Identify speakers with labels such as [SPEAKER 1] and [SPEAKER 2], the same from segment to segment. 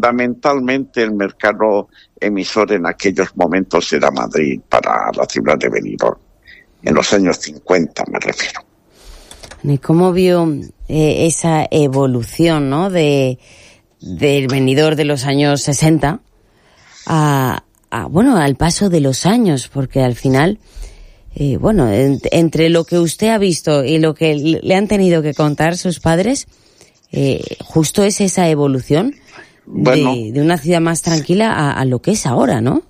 [SPEAKER 1] fundamentalmente el mercado emisor en aquellos momentos era Madrid para la ciudad de Benidorm, en los años 50 me refiero.
[SPEAKER 2] ¿Y cómo vio esa evolución, ¿no?, del Benidorm de los años 60 al paso de los años? Porque al final, entre lo que usted ha visto y lo que le han tenido que contar sus padres, justo es esa evolución de una ciudad más tranquila a lo que es ahora, ¿no?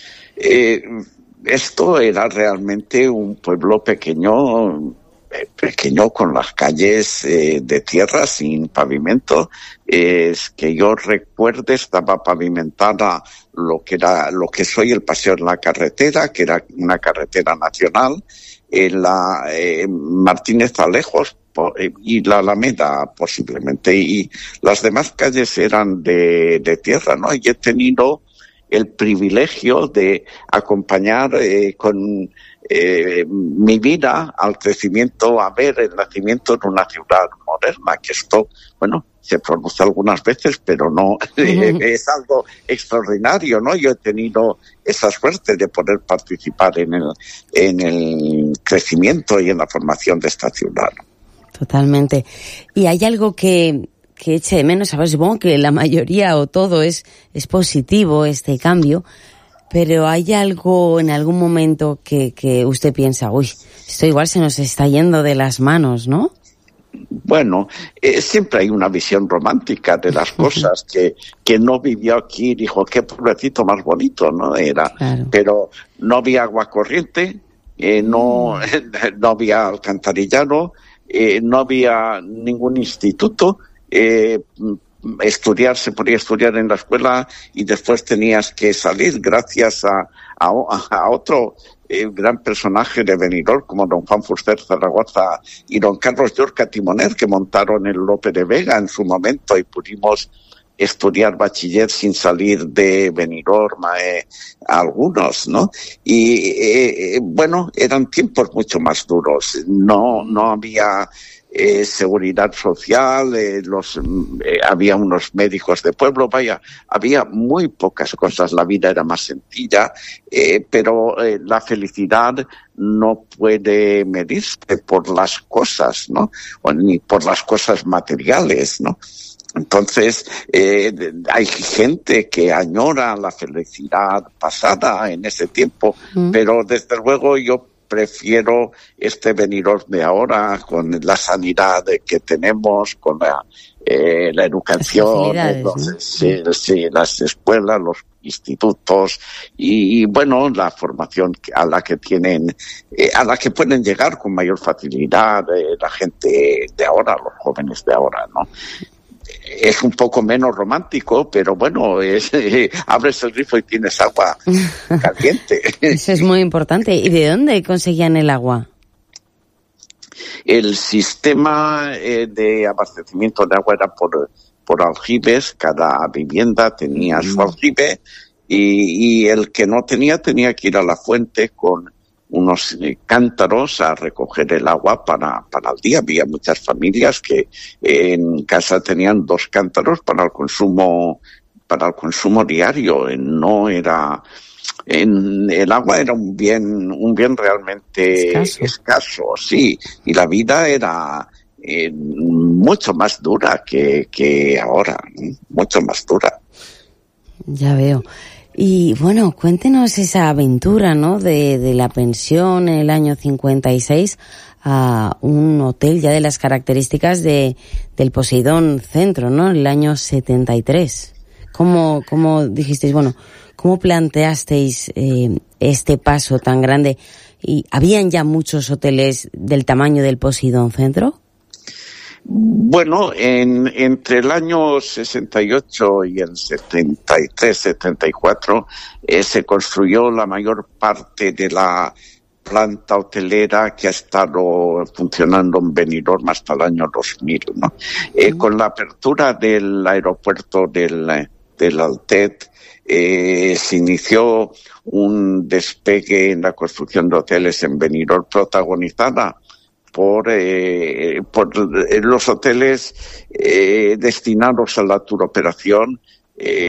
[SPEAKER 1] Esto era realmente un pueblo pequeño con las calles de tierra sin pavimento. Es que yo recuerde, estaba pavimentada lo que soy el Paseo de la Carretera, que era una carretera nacional, la Martínez Alejos y la Alameda posiblemente, y las demás calles eran de tierra, ¿no? Y he tenido el privilegio de acompañar con mi vida al crecimiento, a ver el nacimiento de una ciudad moderna, que esto, se produce algunas veces, pero no es algo extraordinario, ¿no? Yo he tenido esa suerte de poder participar en el crecimiento y en la formación de esta ciudad.
[SPEAKER 2] Totalmente. ¿Y hay algo que eche de menos? A ver, supongo que la mayoría o todo es positivo, este cambio, pero ¿hay algo en algún momento que usted piensa, esto igual se nos está yendo de las manos, ¿no?
[SPEAKER 1] Bueno, siempre hay una visión romántica de las cosas que no vivió aquí y dijo, qué pueblecito más bonito, ¿no? Era, claro. Pero no había agua corriente, no había alcantarillado, no había ningún instituto. Se podía estudiar en la escuela y después tenías que salir gracias a otro gran personaje de Benidorm como don Juan Fuster Zaragoza y don Carlos Llorca Timoner, que montaron el Lope de Vega en su momento y pudimos estudiar bachiller sin salir de Benidorm algunos, ¿no? Y eran tiempos mucho más duros. No había seguridad social, había unos médicos de pueblo, había muy pocas cosas, la vida era más sencilla, pero la felicidad no puede medirse por las cosas, ¿no? Ni por las cosas materiales, ¿no? Entonces, hay gente que añora la felicidad pasada en ese tiempo, pero desde luego yo prefiero este Benidorm de ahora, con la sanidad que tenemos, con la educación, las escuelas, los institutos y la formación a la que tienen, a la que pueden llegar con mayor facilidad la gente de ahora, los jóvenes de ahora, ¿no? Es un poco menos romántico, pero abres el grifo y tienes agua caliente.
[SPEAKER 2] Eso es muy importante. ¿Y de dónde conseguían el agua?
[SPEAKER 1] El sistema de abastecimiento de agua era por aljibes. Cada vivienda tenía su aljibe y el que no tenía que ir a la fuente con unos cántaros a recoger el agua para el día. Había muchas familias que en casa tenían 2 cántaros para el consumo diario. El agua era un bien realmente escaso, sí, y la vida era mucho más dura que ahora, mucho más dura.
[SPEAKER 2] Ya veo. Y cuéntenos esa aventura, ¿no? De la pensión en el año 56 a un hotel ya de las características del Poseidón Centro, ¿no? En el año 73. ¿Cómo dijisteis, cómo planteasteis este paso tan grande? ¿Y habían ya muchos hoteles del tamaño del Poseidón Centro?
[SPEAKER 1] Entre el año 68 y el 73, 74, se construyó la mayor parte de la planta hotelera que ha estado funcionando en Benidorm hasta el año 2000, ¿no? Con la apertura del aeropuerto del Altet, se inició un despegue en la construcción de hoteles en Benidorm protagonizada por los hoteles destinados a la turoperación,